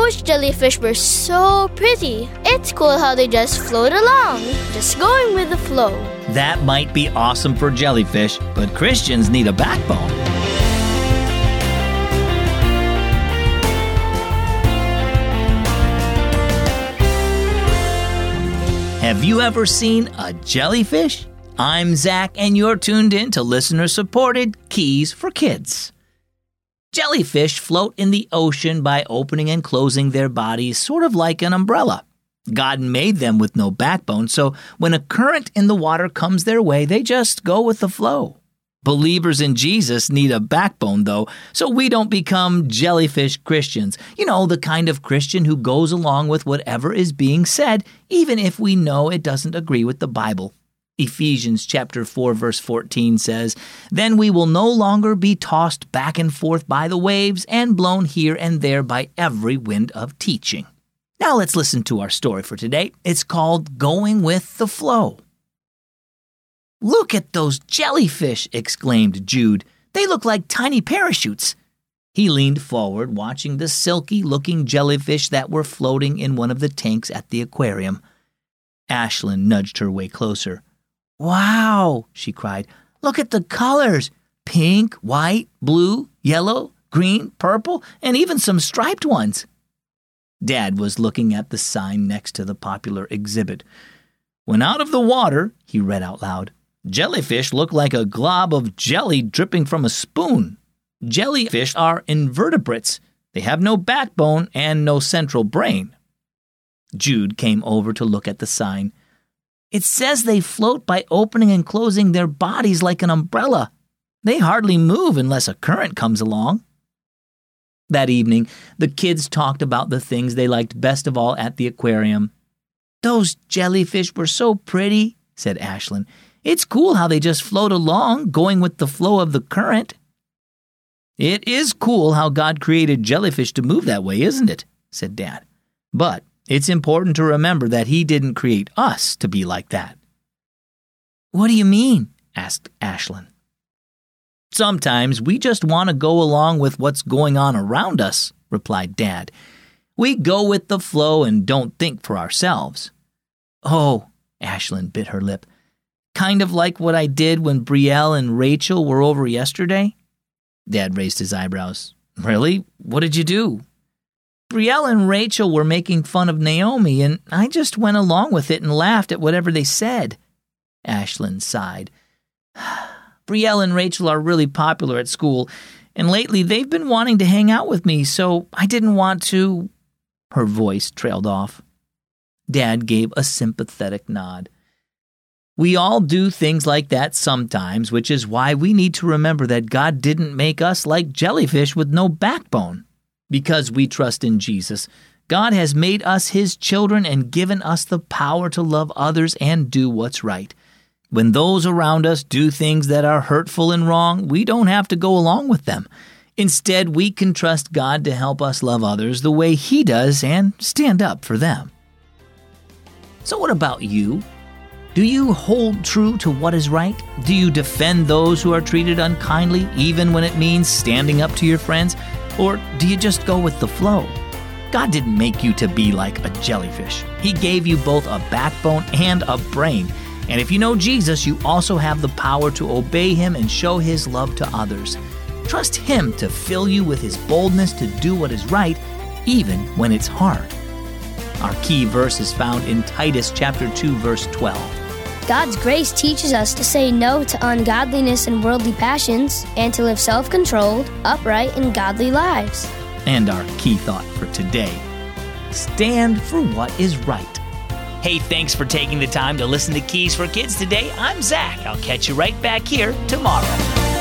Those jellyfish were so pretty. It's cool how they just float along, just going with the flow. That might be awesome for jellyfish, but Christians need a backbone. Have you ever seen a jellyfish? I'm Zach, and you're tuned in to listener-supported Keys for Kids. Jellyfish float in the ocean by opening and closing their bodies sort of like an umbrella. God made them with no backbone, so when a current in the water comes their way, they just go with the flow. Believers in Jesus need a backbone, though, so we don't become jellyfish Christians. You know, the kind of Christian who goes along with whatever is being said, even if we know it doesn't agree with the Bible. Ephesians chapter 4, verse 14 says, "Then we will no longer be tossed back and forth by the waves and blown here and there by every wind of teaching." Now let's listen to our story for today. It's called Going with the Flow. "Look at those jellyfish," exclaimed Jude. "They look like tiny parachutes." He leaned forward, watching the silky-looking jellyfish that were floating in one of the tanks at the aquarium. Ashlyn nudged her way closer. "Wow," she cried. "Look at the colors. Pink, white, blue, yellow, green, purple, and even some striped ones." Dad was looking at the sign next to the popular exhibit. "When out of the water," he read out loud, "jellyfish look like a glob of jelly dripping from a spoon. Jellyfish are invertebrates. They have no backbone and no central brain." Jude came over to look at the sign. "It says they float by opening and closing their bodies like an umbrella. They hardly move unless a current comes along." That evening, the kids talked about the things they liked best of all at the aquarium. "Those jellyfish were so pretty," said Ashlyn. "It's cool how they just float along, going with the flow of the current." "It is cool how God created jellyfish to move that way, isn't it?" said Dad. "But it's important to remember that He didn't create us to be like that." "What do you mean?" asked Ashlyn. "Sometimes we just want to go along with what's going on around us," replied Dad. "We go with the flow and don't think for ourselves." "Oh," Ashlyn bit her lip. "Kind of like what I did when Brielle and Rachel were over yesterday?" Dad raised his eyebrows. "Really? What did you do?" "Brielle and Rachel were making fun of Naomi, and I just went along with it and laughed at whatever they said." Ashlyn sighed. "Brielle and Rachel are really popular at school, and lately they've been wanting to hang out with me, so I didn't want to—" Her voice trailed off. Dad gave a sympathetic nod. "We all do things like that sometimes, which is why we need to remember that God didn't make us like jellyfish with no backbone. Because we trust in Jesus, God has made us His children and given us the power to love others and do what's right. When those around us do things that are hurtful and wrong, we don't have to go along with them. Instead, we can trust God to help us love others the way He does and stand up for them." So what about you? Do you hold true to what is right? Do you defend those who are treated unkindly, even when it means standing up to your friends? Or do you just go with the flow? God didn't make you to be like a jellyfish. He gave you both a backbone and a brain. And if you know Jesus, you also have the power to obey Him and show His love to others. Trust Him to fill you with His boldness to do what is right, even when it's hard. Our key verse is found in Titus chapter 2, verse 12. God's grace teaches us to say no to ungodliness and worldly passions and to live self-controlled, upright, and godly lives. And our key thought for today: stand for what is right. Hey, thanks for taking the time to listen to Keys for Kids today. I'm Zach. I'll catch you right back here tomorrow.